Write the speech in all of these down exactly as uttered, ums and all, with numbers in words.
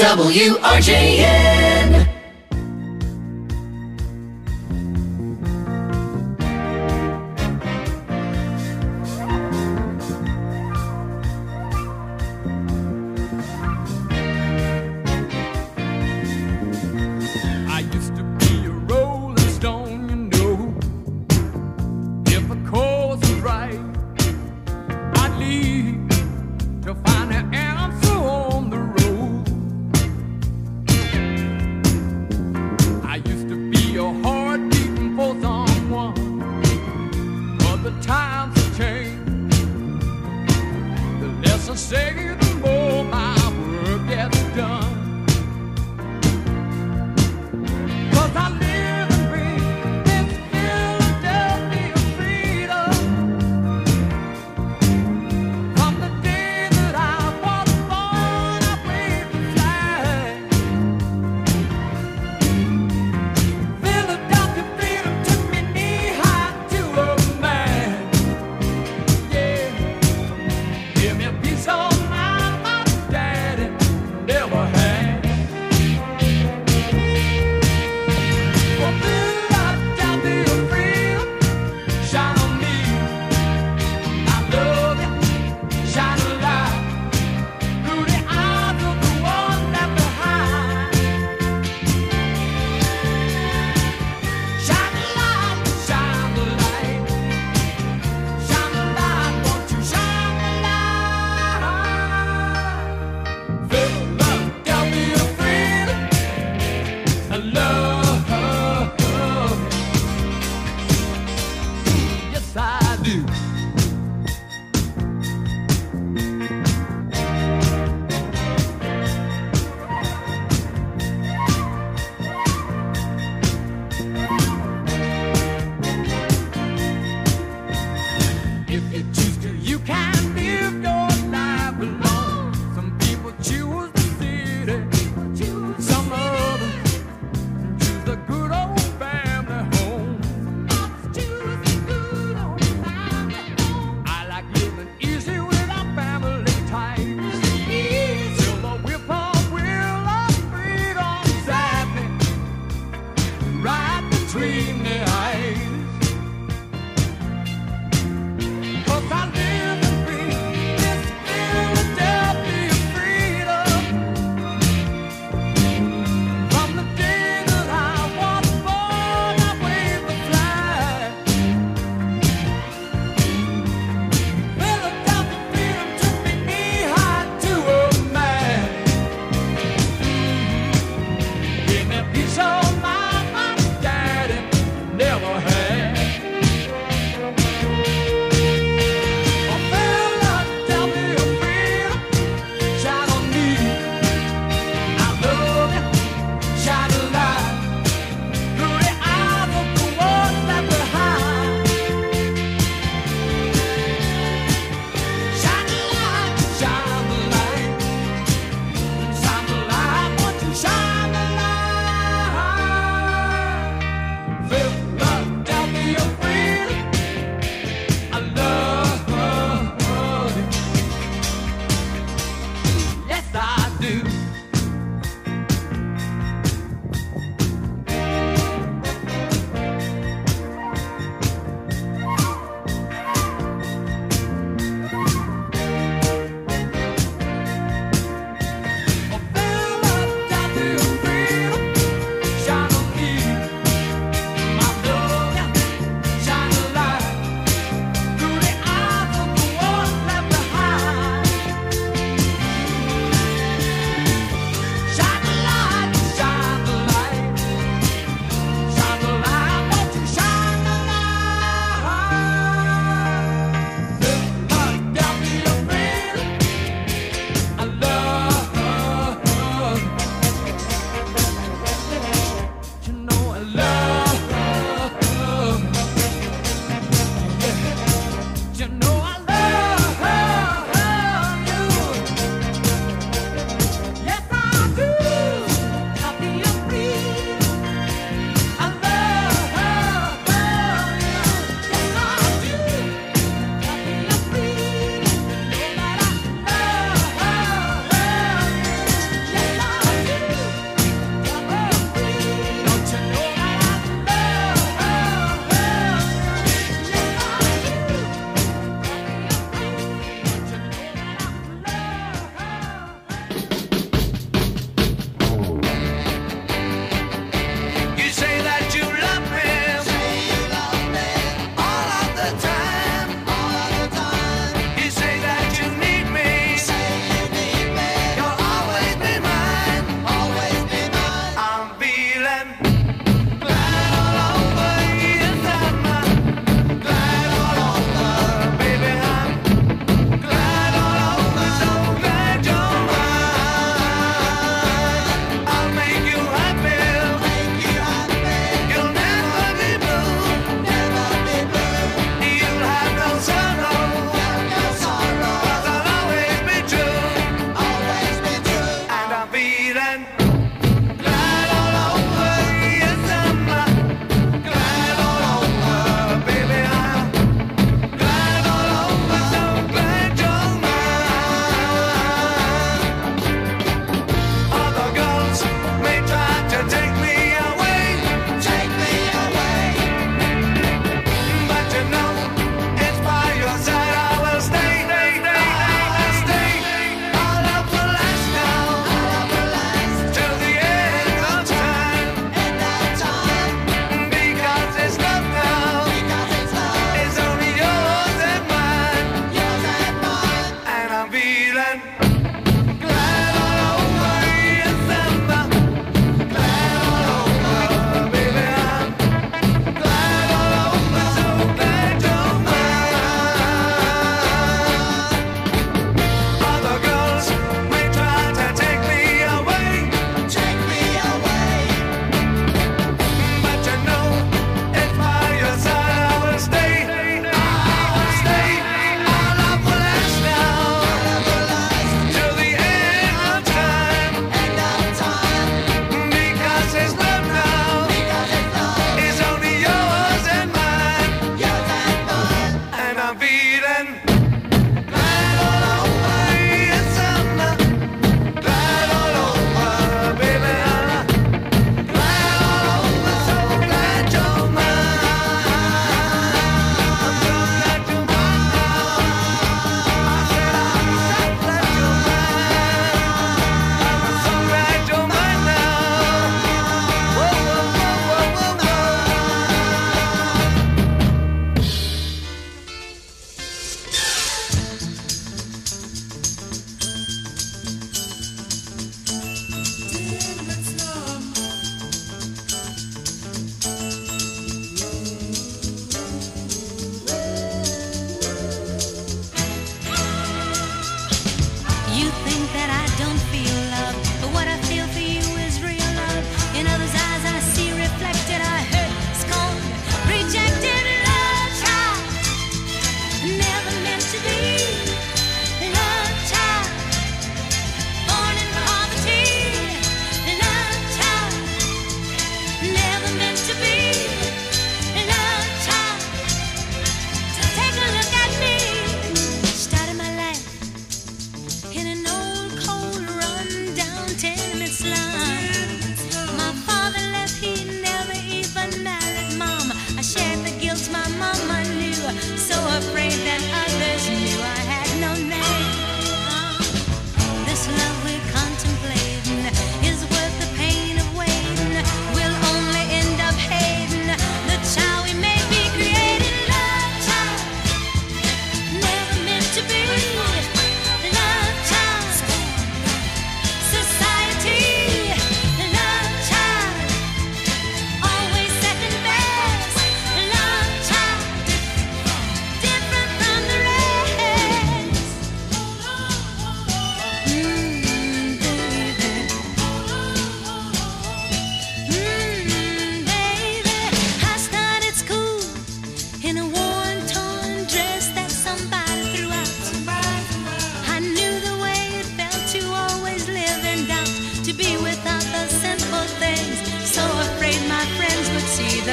W R J N. I used to be a rolling stone, you know. If a course was right, I'd leave to find the answer on the road.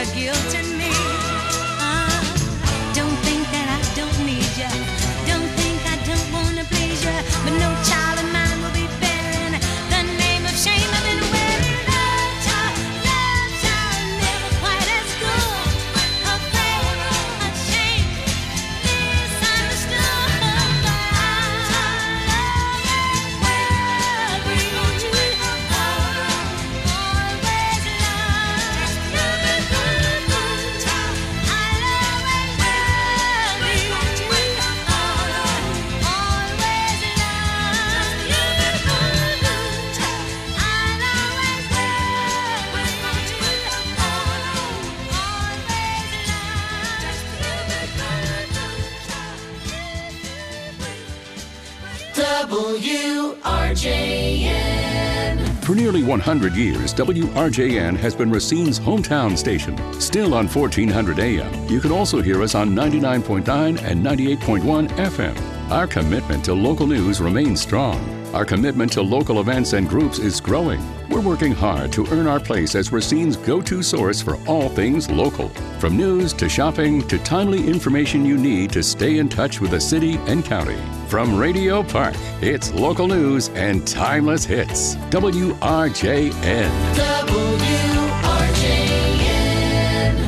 the guilt in me. Uh, don't think that I don't need you. Don't think I don't want to please you. But no child of mine will be bearing the name of shame I've been wearing. Love child, love child, never quite as good. Afraid, ashamed, misunderstood. But I love you. W R J N. For nearly one hundred years, W R J N has been Racine's hometown station. Still on fourteen hundred A M. You can also hear us on ninety-nine point nine and ninety-eight point one F M. Our commitment to local news remains strong. Our commitment to local events and groups is growing. We're working hard to earn our place as Racine's go-to source for all things local. From news to shopping to timely information you need to stay in touch with the city and county. From Radio Park, it's local news and timeless hits. W R J N. W R J N.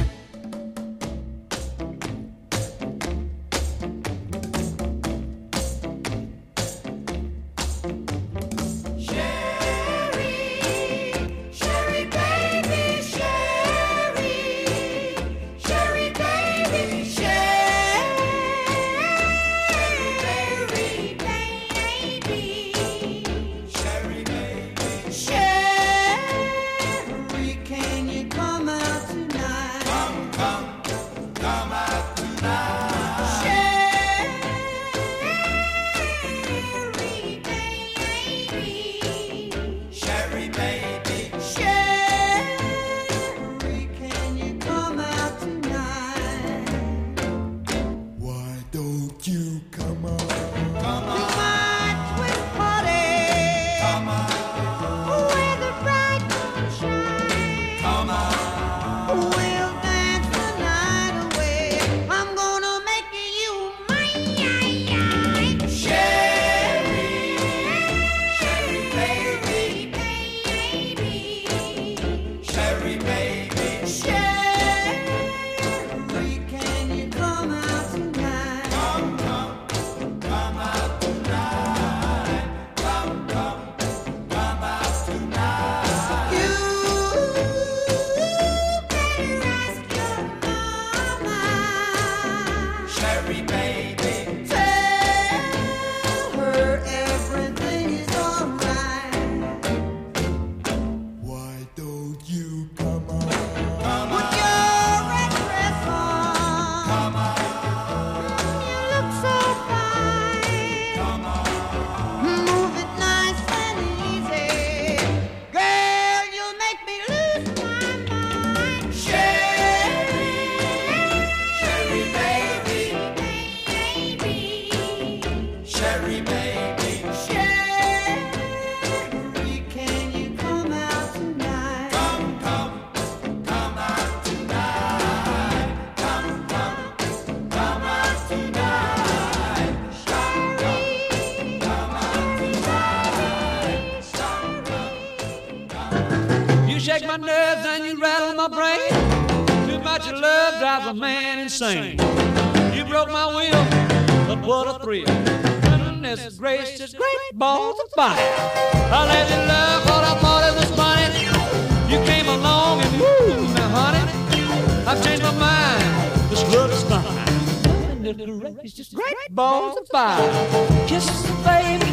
shake my nerves and you rattle my brain. Too much love drives a man insane. You broke my will, but what a thrill. Goodness gracious, great balls of fire. I let you love what I thought it was funny. You came along and woo, now honey, I've changed my mind. This love is fine. Goodness gracious, great balls of fire. Kisses, baby.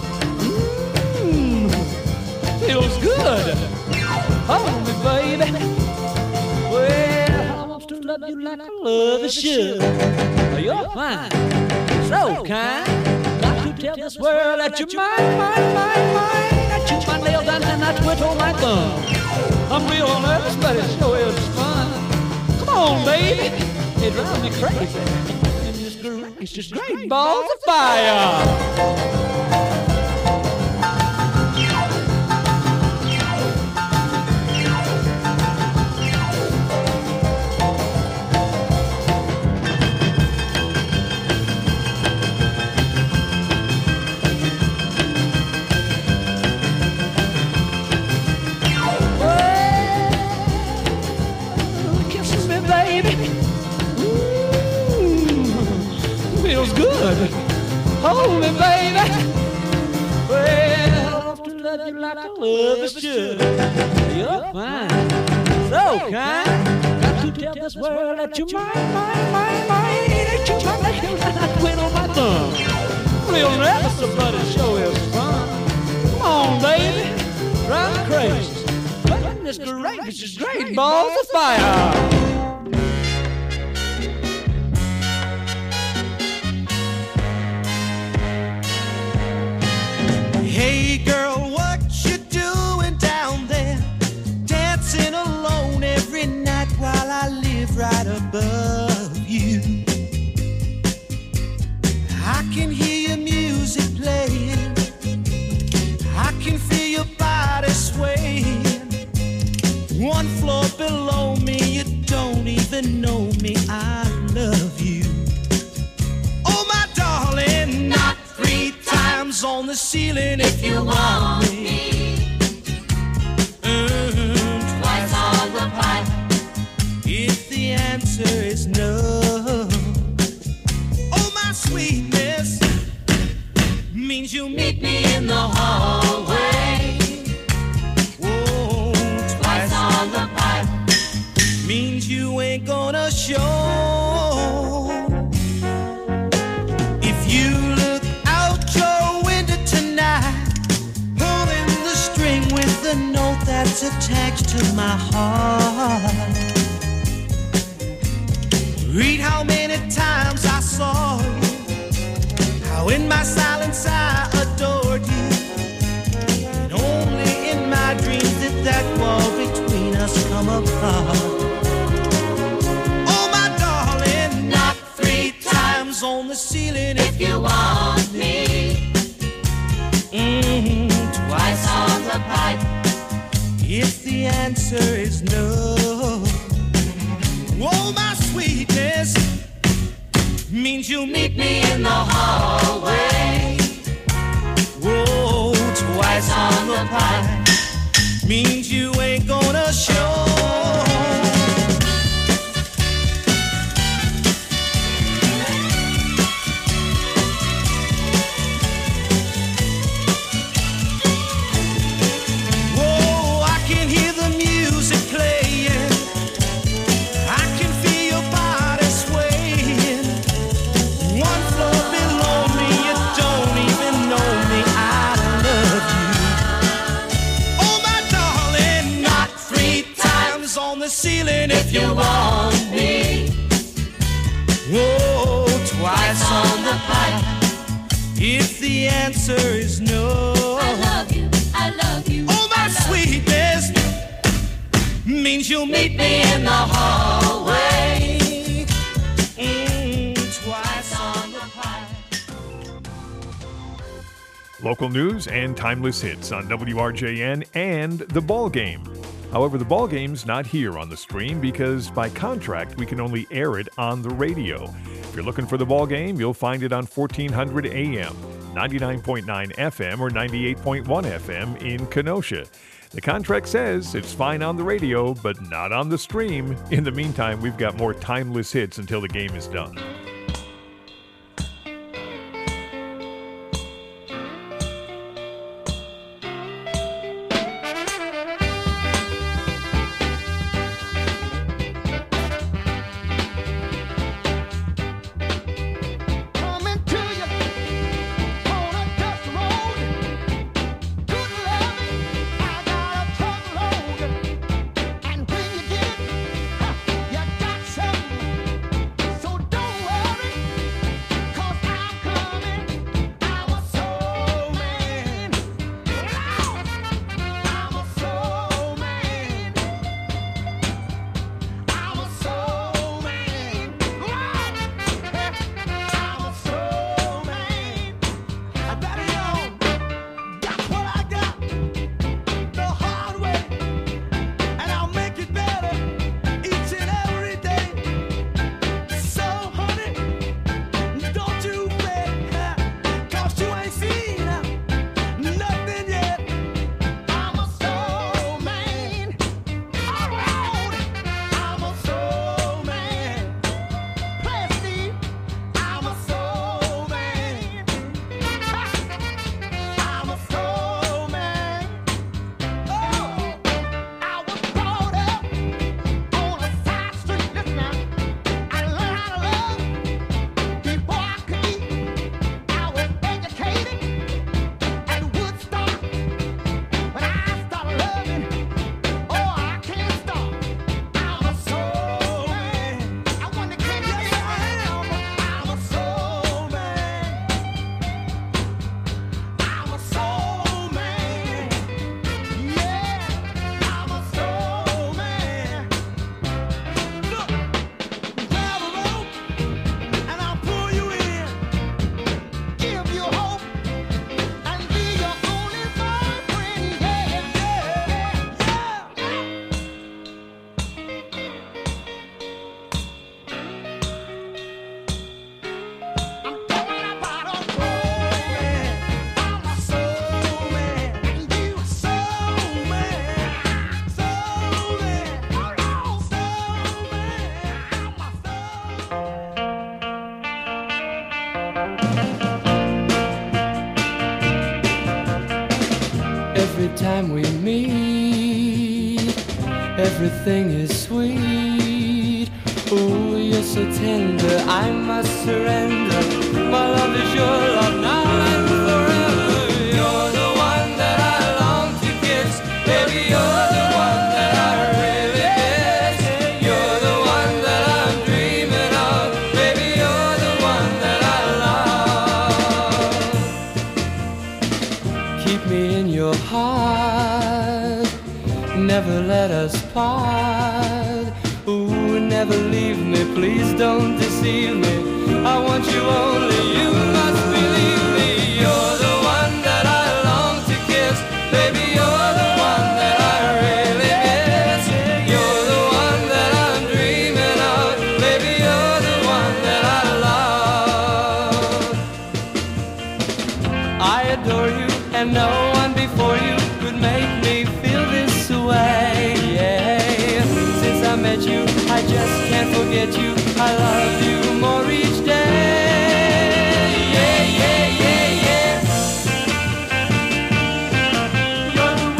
Mmm, feels good. Hold me, baby. Well, I want to love you like I love a should. You're fine, so kind. Got to tell this world that you're mine, mine, mine, mine. I chew my nails down and I twiddle my thumb. I'm real nervous, but it sure is fun. Come on, baby, it drives me crazy. And this groove, it's just great balls of fire. hold me, baby. Well, to love you like I love is should. You're fine, so kind. Got to tell this world that you're mine, mine, mine, mine. That you try to kill that quit on my thumb. Real never somebody show is fun. Come on, baby, drive me crazy. Goodness gracious, great balls of fire. Hey girl, what you doing down there? Dancing alone every night while I live right above you. I can hear your music playing, I can feel your body swaying. One floor below me, you don't even know me, I love you. Oh my darling, not three times on the ceiling if you want me. Mm, twice on the pipe if the answer is no. Oh my sweetness means you meet me in the hallway. Whoa, twice on the pipe means you ain't gonna show. If you look out your window tonight, pulling the string with the note that's attached to my heart, read how many times I saw you, how in my silence I adored you, and only in my dreams did that wall between us come apart. Oh my darling, not three times on the ceiling if you want me. Mm-hmm. Twice on the pipe if the answer is no. Oh my sweetness means you'll meet me in the hallway. Whoa, twice on the pipe means you ain't gonna show. Whoa, I can hear the music playing, I can feel your body swaying. One floor below me, you don't even know me, I love you. Oh my darling, not three times on the ceiling if you want me. Whoa, twice on the pipe if the answer is no. I love you, I love you. Oh my sweetness means you'll meet me in the hallway. Mm, twice on the pipe. Local news and timeless hits on W R J N and The Ball Game. However, The Ball Game's not here on the stream because by contract we can only air it on the radio. If you're looking for The Ball Game, you'll find it on fourteen hundred A M, ninety-nine point nine F M, or ninety-eight point one F M in Kenosha. The contract says it's fine on the radio, but not on the stream. In the meantime, we've got more timeless hits until the game is done. Coming to you on a dust road. Good love, I got a truckload. And when you get it, huh, you got something. So don't time we meet, everything is sweet. Oh, you're so tender, I must surrender. My love is your love now and forever. You're the one that I long to kiss. Baby, you're the one that I really miss. You're the one that I'm dreaming of. Baby, you're the one that I love. Keep me in your heart, never let us part. Ooh, never leave me, please don't deceive me. I want you only, you must believe me. You're the one that I long to kiss. Baby, you're the one that I really miss. You're the one that I'm dreaming of. Baby, you're the one that I love. I adore you, and no one before you could make me feel this way. Yeah. Since I met you, I just can't forget you. I love you more each day. Yeah, yeah, yeah, yeah. You're the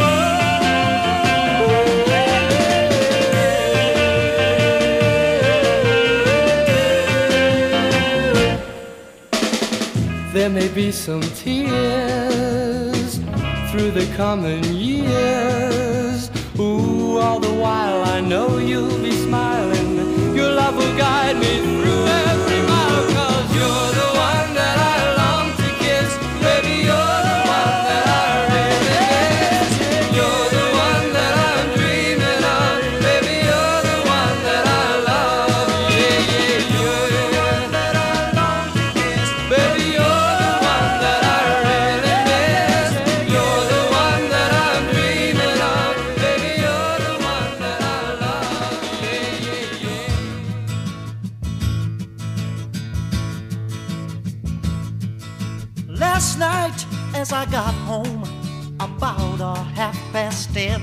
one. There may be some tears through the coming years. Ooh, all the while I know you'll be smiling. Your love will guide me through every mile. 'Cause you're the one that I long to kiss. Baby, you're the one that I really miss. You're the one that I'm dreaming of. Baby, you're the one that I love. Yeah, yeah, you're the one that I long to kiss. Baby, you're the one that I really miss. You're the one that I'm dreaming of. Baby, you're the one that I love. Yeah, yeah, yeah. Last night, as I got home, about a half past ten,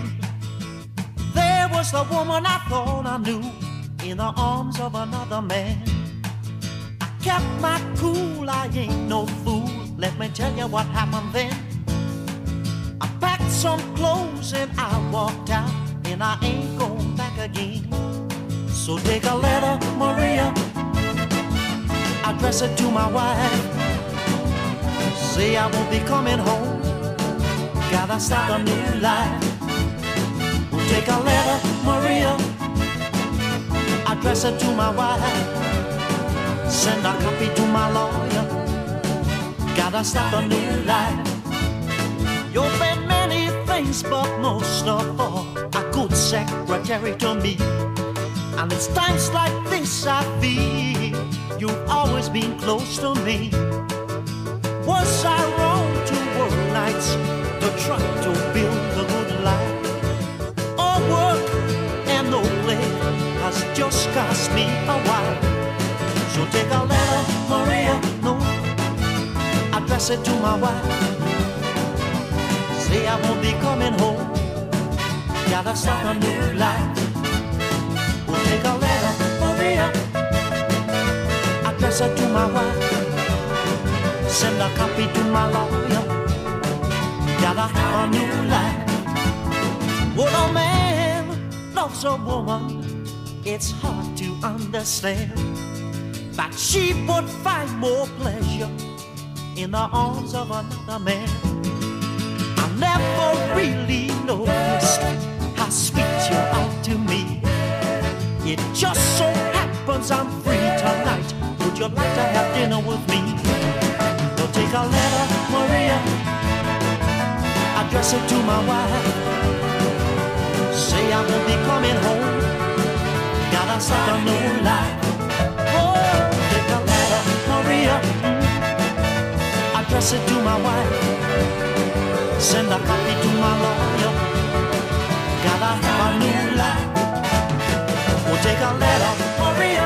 there was the woman I thought I knew in the arms of another man. I kept my cool, I ain't no fool. Let me tell you what happened then. I packed some clothes and I walked out, and I ain't going back again. So take a letter, Maria, address it to my wife. Say I won't be coming home, gotta start a new life. We'll take a letter, Maria, address it to my wife. Send a copy to my lawyer, gotta start a new life. You've been many things, but most of all, a good secretary to me. And it's times like this I feel you've always been close to me. Was I wrong to work nights to try to build a good life? All work and no play has just cost me a while. So take a letter, Maria, no, address it to my wife. Say I won't be coming home, gotta start a new life. We'll take a letter, Maria, address it to my wife. Send a copy to my lawyer, gotta have a new life. When a man loves a woman, it's hard to understand that she would find more pleasure in the arms of another man. I never really noticed how sweet you are to me. It just so happens I'm free tonight. Would you like to have dinner with me? Take a letter, Maria, address it to my wife. Say I won't be coming home, gotta start a new life. Oh, take a letter, Maria, address it to my wife. Send a copy to my lawyer, gotta have a new life. We'll take a letter, Maria,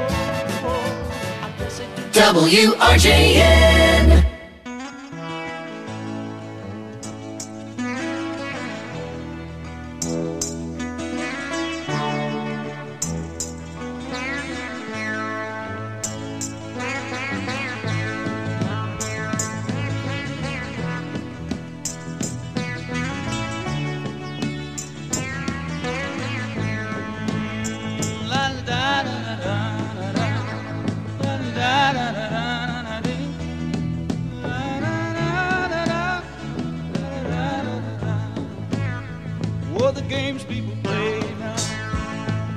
oh, address it to W R J N.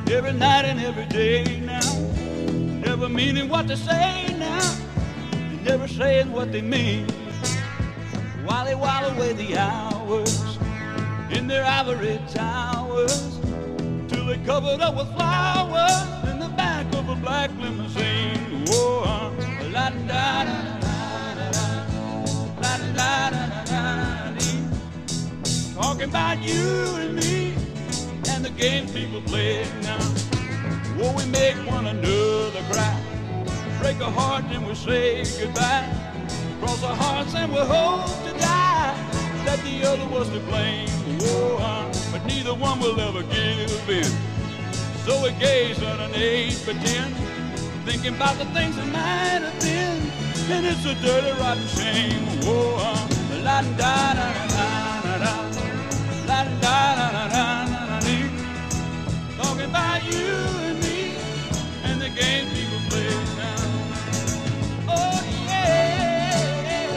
every night and every day now. Never meaning what they say now, and never saying what they mean. While they while away the hours in their ivory towers, till they covered up with flowers in the back of a black limousine. Whoa, uh, la da da da da da, la da da da da dee. Talking about you and me and the games people play now. Whoa, we make one another cry, break a heart and we say goodbye. Cross our hearts and we hope to die that the other was to blame. Whoa, uh, but neither one will ever give in. So we gaze at an age by ten, thinking about the things that might have been, and it's a dirty, rotten shame. Whoa, uh, la da da da da da, la da da da da da dee. Talking about you and me and the game people play now. Oh yeah,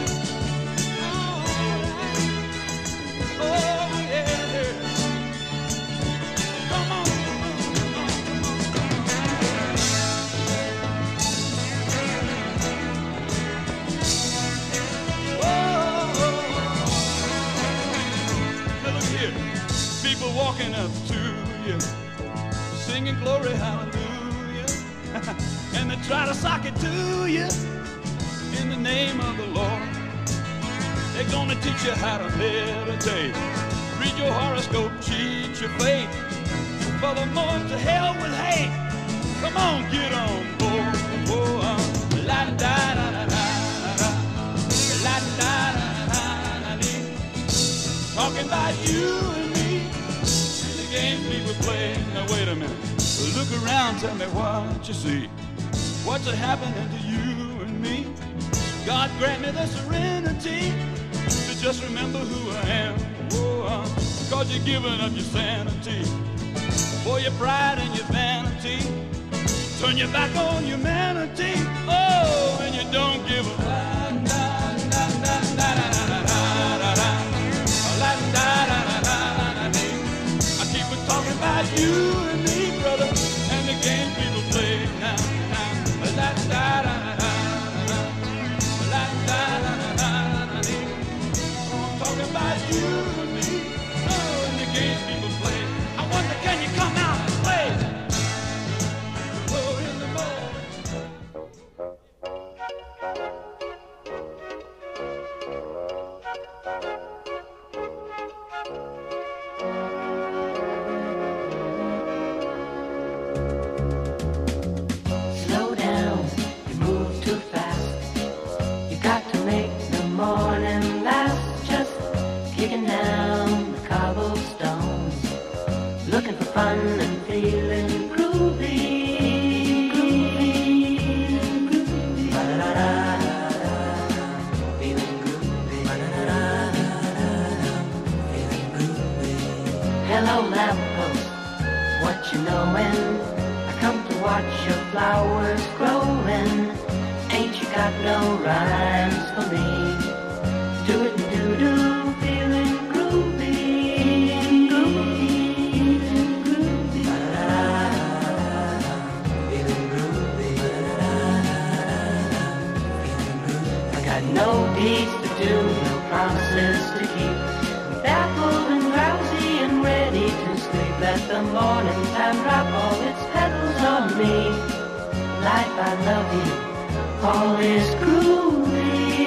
oh, oh yeah. Come on, come on, come on, come on, oh, now look here, people walking up to you, singing glory, hallelujah, and they try to sock it to you in the name of the Lord. They're gonna teach you how to meditate, read your horoscope, cheat your fate, and furthermore to hell with hate. Come on, get on board. Oh, uh, la da da da da da, la da da da da dee. Talking about you and me and the game people play. Now wait a minute. Look around, tell me what you see. What's happening to you and me? God grant me the serenity to just remember who I am. Oh, uh, cause you're giving up your sanity for your pride and your vanity. Turn your back on humanity. Oh, and you don't give a la da da da da da da da da, la da da da da da dee. I keep on talking about you and me, brother, and the game people play now, now. La da da da da da, la da da da da dee. I'm talking about you and me, oh, and the game people play. I wonder, can you come out and play? Oh, in the morning. Slow down, you move too fast. You got to make the morning last. Just kicking down the cobblestones, looking for fun and feeling groovy. Groovy, groovy. Ba-da-da-da-da, feeling groovy. Ba-da-da-da-da, feeling groovy. Hello, lamppost, what you knowin'? I come to watch your flowers growing. Ain't you got no rhymes for me? Do it and do do, feeling groovy, groovy, groovy. Ba-da-da-da-da, feeling groovy. Ba-da-da-da-da, feeling groovy. I got no deeds to do, no promises to keep. I'm baffled and drowsy and ready to sleep. Let the morning time drop all its petals on me. Life, I love you, all is groovy.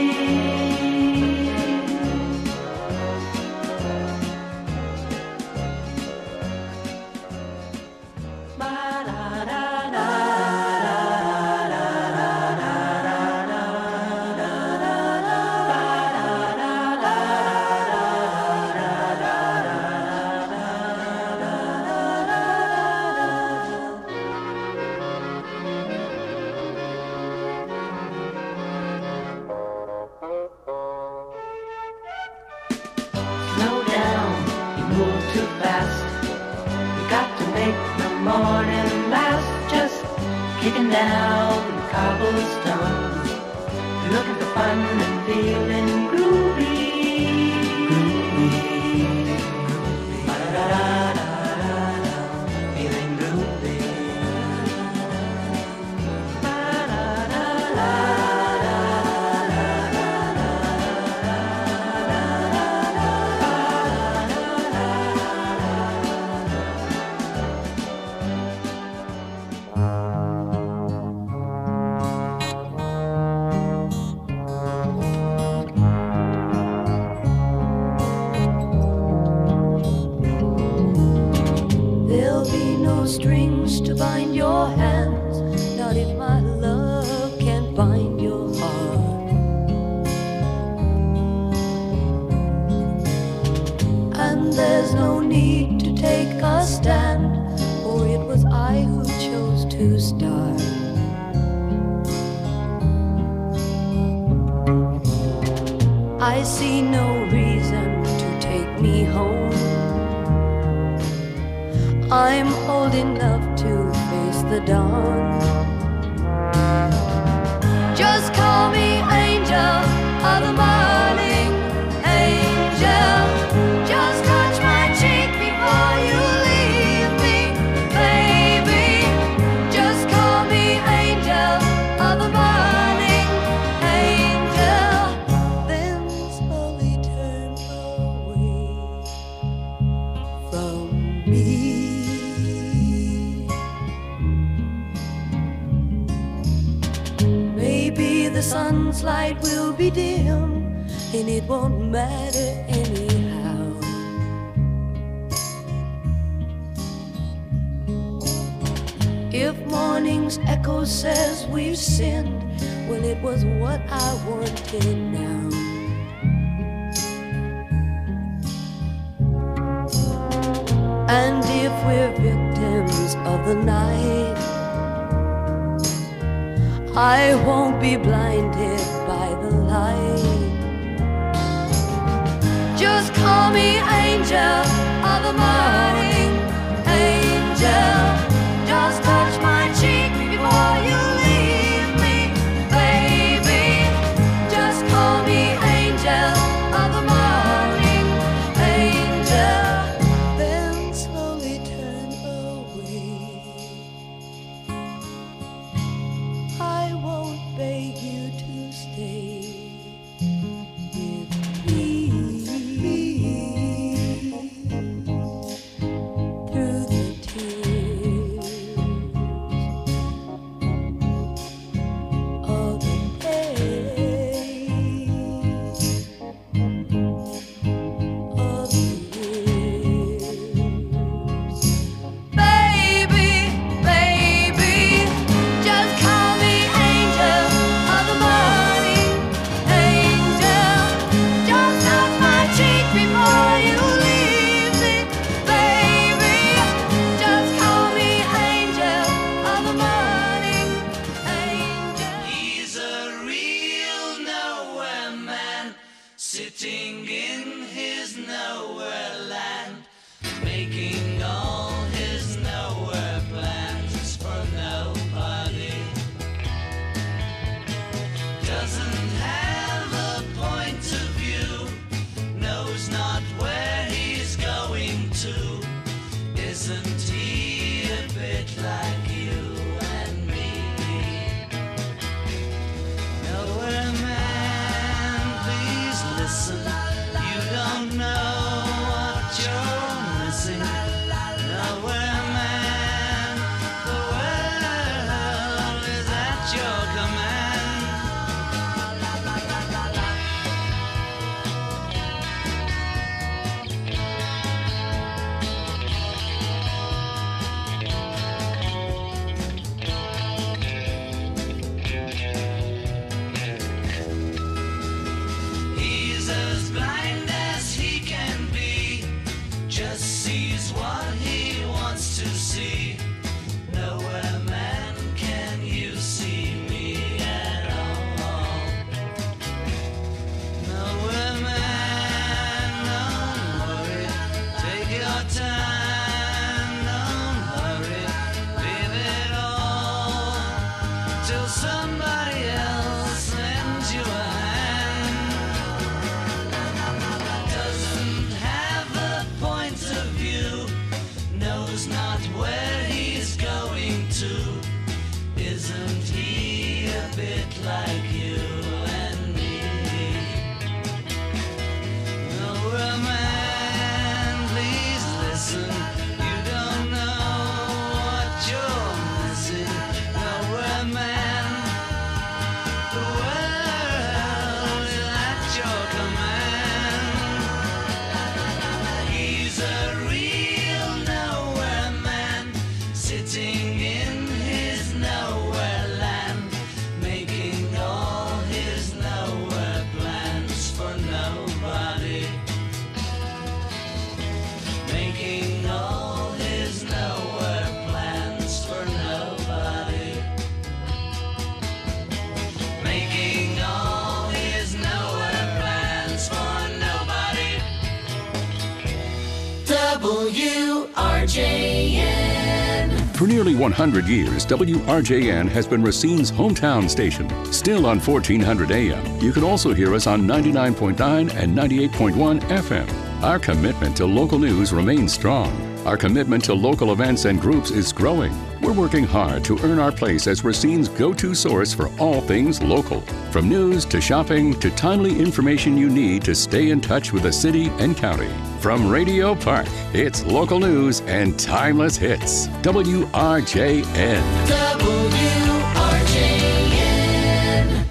Slow down, you move too fast. You got to make the morning last. Just kicking down the cobblestones, looking for fun and feeling groovy. Groovy, groovy. Ba-da-da-da-da-da, feeling groovy. There'll be no strings to bind your hands, not if my love can't bind your heart. And there's no need to take a stand, for it was I who chose to start. I see no reason to take me home. I'm old enough to face the dawn. Just call me angel of the morning, angel. Just touch my cheek before you leave me, baby. Just call me angel of the morning, angel. Then slowly turn away from me. Maybe the sun's light will be dim, and it won't matter anyhow. If morning's echo says we've sinned, well, it was what I wanted now. And if we're victims of the night, I won't be blinded by the light. Just call me angel of the morning, angel. Just touch my cheek before you leave me, baby. Just call me angel of the morning, angel. Then slowly turn away. I won't beg you to stay with me. Through the tears of the days of the years. Baby, baby, just call me angel of the morning, angel. Just touch my cheek before you leave me, baby. Just call me angel of the morning, angel. He's a real nowhere man, sitting in his nowhere land, making all his nowhere plans for nobody. Doesn't have a point of view, knows not where he's going to. Isn't he a bit like you and me? Nowhere man, please listen. You don't know what you're missing. Nowhere man, the world is at your command. He's as blind as he can be, just sees what he wants to see. Nowhere man, can you see me at all? Nowhere man, don't worry, take your time, don't hurry, leave it all till somebody else lends you a hand. Doesn't have a point of view, knows not where he's going to. Isn't he a bit like you and me? Nowhere man, please listen. You don't know what you're missing. Nowhere man, the world is at your command. He's a real nowhere man, R J N. For nearly one hundred years, W R J N has been Racine's hometown station. Still on fourteen hundred A M, you can also hear us on ninety-nine point nine and ninety-eight point one F M. Our commitment to local news remains strong. Our commitment to local events and groups is growing. We're working hard to earn our place as Racine's go-to source for all things local. From news to shopping to timely information you need to stay in touch with the city and county. From Radio Park, it's local news and timeless hits. W R J N. W R J N.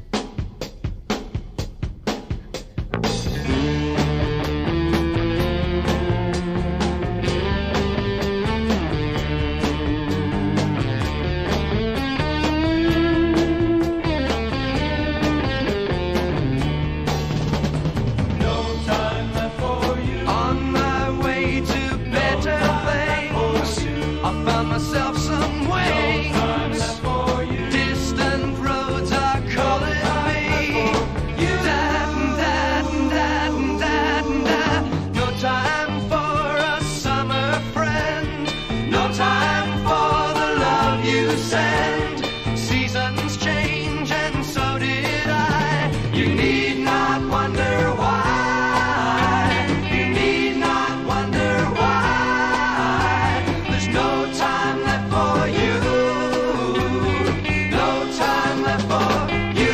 On my way to better things, I found myself some wings. Distant roads are calling me. That and that and that and that and that. No time for a summer friend. No time for the love you send. Seasons change and so did I. You need not wonder why. You need not wonder why. There's no time left for you. No time left for you.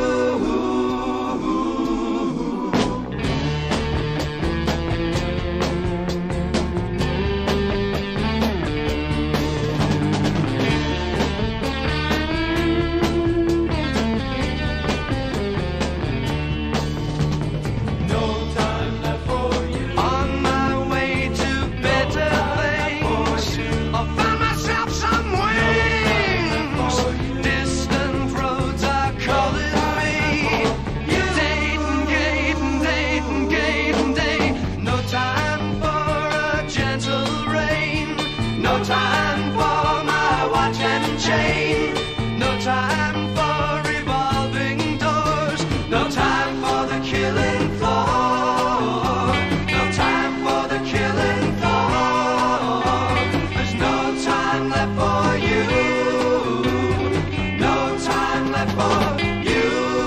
On my way to better things, I found myself some wings. Distant roads are calling me. Dayton, Dayton, Dayton, Dayton, Dayton. No time for a gentle rain. No time for my watch and chain. No time for revolving doors. No time for the killing floor. No time for the killing floor. There's no time left for you. No time left for you.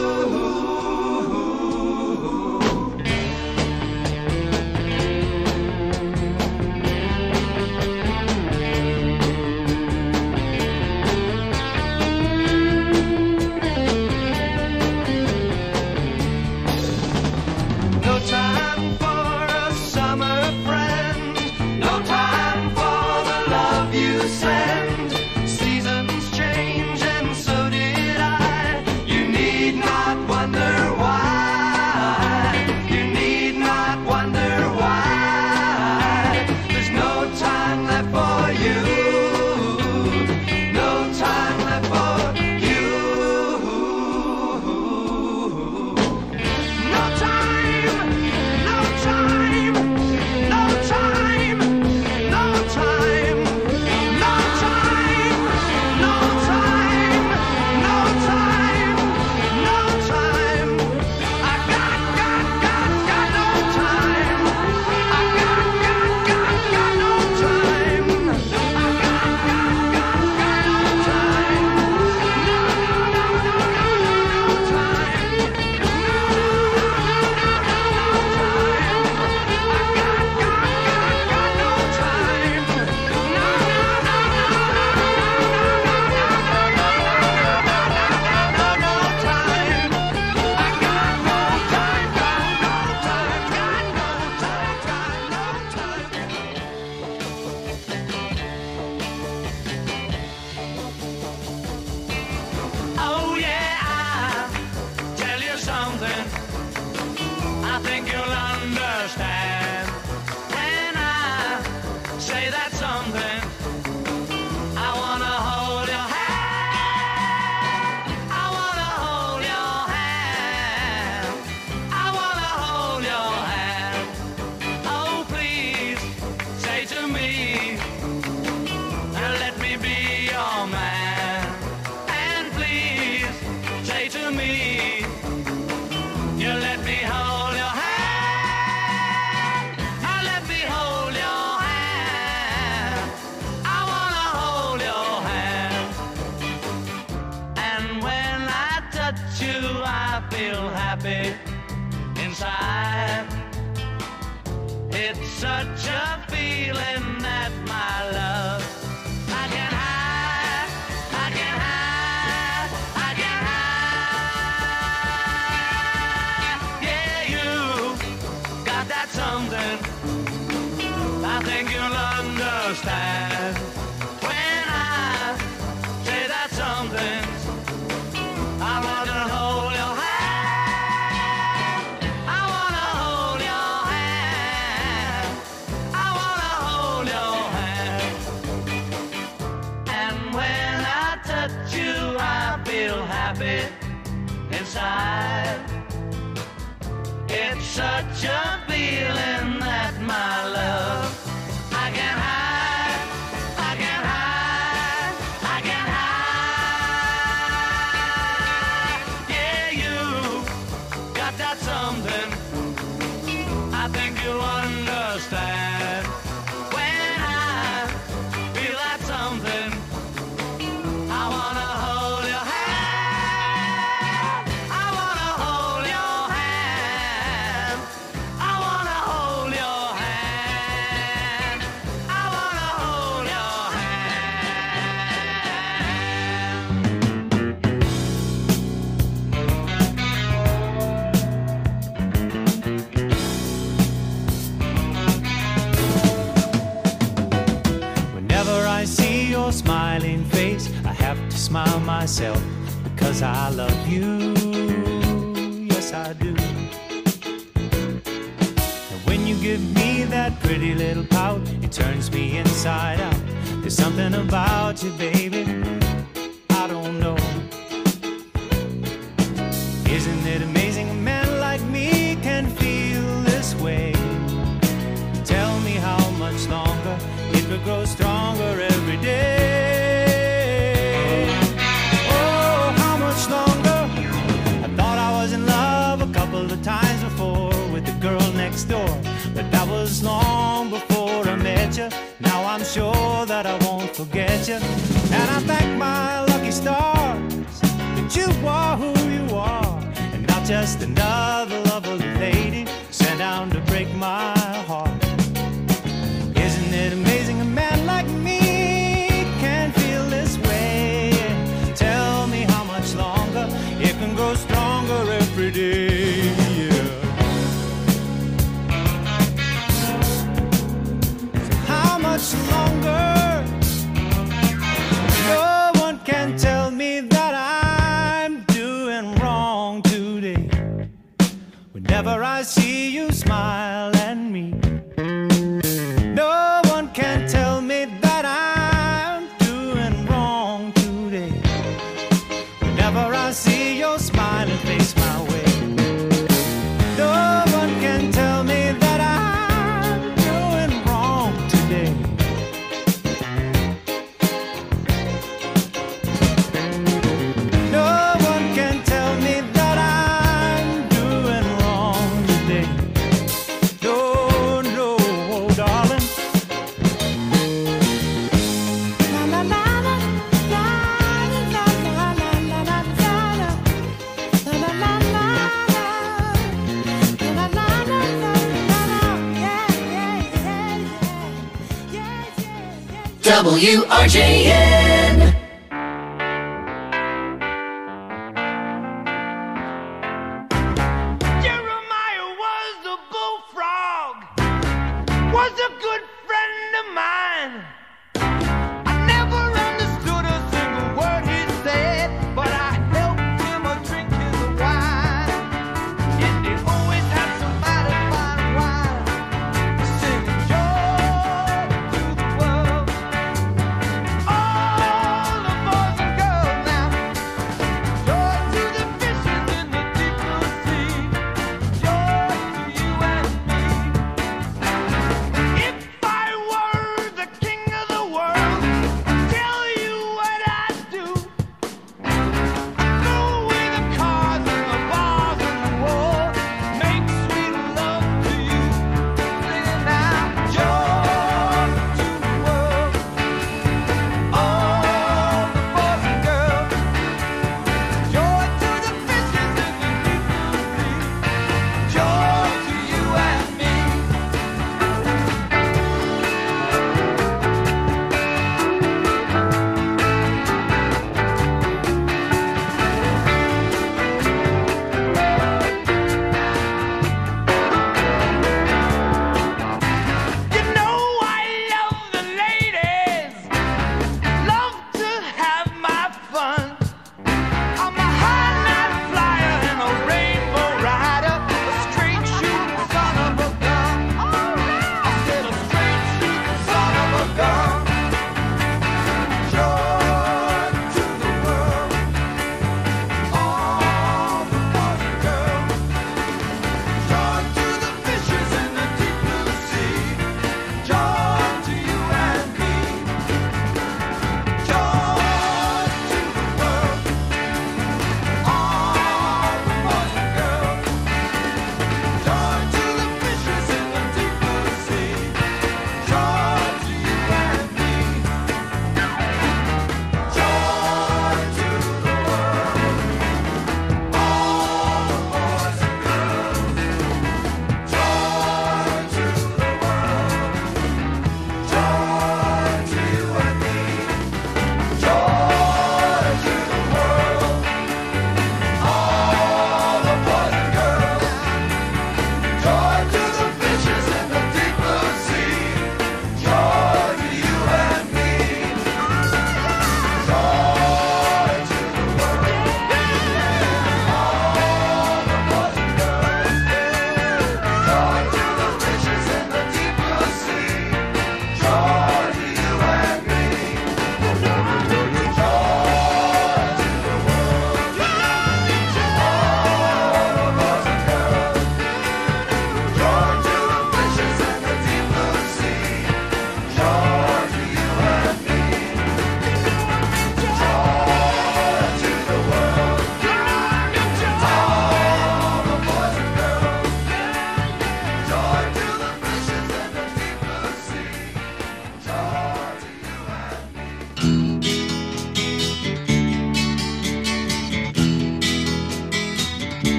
No time for a summer friend. No time for the love you send. Seasons change and so did I. You need not wonder why. You need not wonder why. There's no time left for you. No time left for you. No time, no time, no time, no time, no time, no time, no time, no time. I got, got, got, got no time. I got, got, got, got no time. I got, got, got, got no time. No, no, no, no, no, no, no time. Oh yeah, I'll tell you something I think you'll understand when I say that something. I wanna hold your hand. I wanna hold your hand. I wanna hold your hand. Oh, please say to me, let me be your man. And please say to me, you let me hold your hand. I let me hold your hand. feel happy inside. It's such a feeling that my love I can hide, I can hide, I can hide. Yeah, you got that something I think you'll understand when I say that something. I wanna hold your hand. I wanna hold your hand. I wanna hold your hand. And when I touch you, I feel happy inside. It's such a feeling that my love I can hide, I can hide, I can hide. Yeah, you got that something I think you'll understand when I feel that something. I wanna hold your hand. I wanna hold your hand. I wanna hold your hand. I wanna hold your Whenever I see your smiling face, I have to smile myself because I love you. Yes, I do. And when you give me that pretty little pout, it turns me inside out. There's something about you, baby, I don't know. Isn't it amazing a man like me can feel this way? Tell me how much longer it could grow stronger every day. Oh, how much longer? I thought I was in love a couple of times before with the girl next door, but that was long before I met you. Now I'm sure that I won't forget you, and I thank my lucky stars that you are who you are, and not just another lovely lady sent down to break my heart. Isn't it amazing a man like me can feel this way? Tell me how much longer it can grow stronger every day. Yeah. So how much longer? No one can tell me that I'm doing wrong today. Whenever I see you smile at me, no one can tell me that I'm doing wrong today. Whenever I see your smiling face my way, no one can tell me that I'm doing wrong today. No one can tell me that I'm doing wrong today. No, no, oh, darling. W R J N. Jeremiah was a bullfrog, was a good friend of mine. I never understood a single word he said, but I helped him a drink his wine. And he always had somebody fine wine, singing joy to the world. Oh,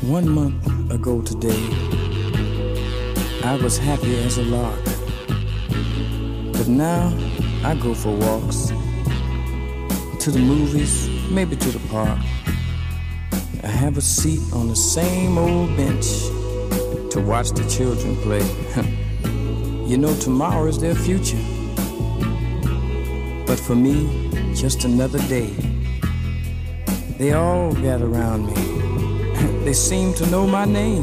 One month ago today, I was happy as a lark. But now I go for walks, to the movies, maybe to the park. I have a seat on the same old bench to watch the children play. You know, tomorrow is their future. But for me, just another day. They all gather around me. They seem to know my name.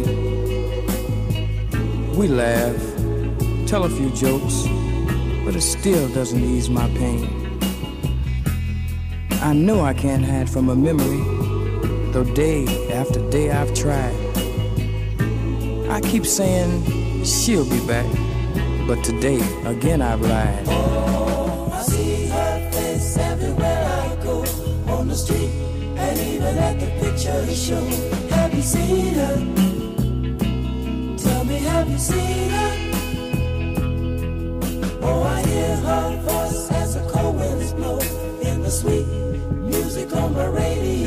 We laugh, tell a few jokes, but it still doesn't ease my pain. I know I can't hide from a memory, though day after day I've tried. I keep saying she'll be back, but today again I've lied. Oh, I see her face everywhere I go, on the street and even at the picture show. Have you seen her? Tell me, have you seen her? Oh, I hear her voice as the cold winds blow in the sweet music on my radio.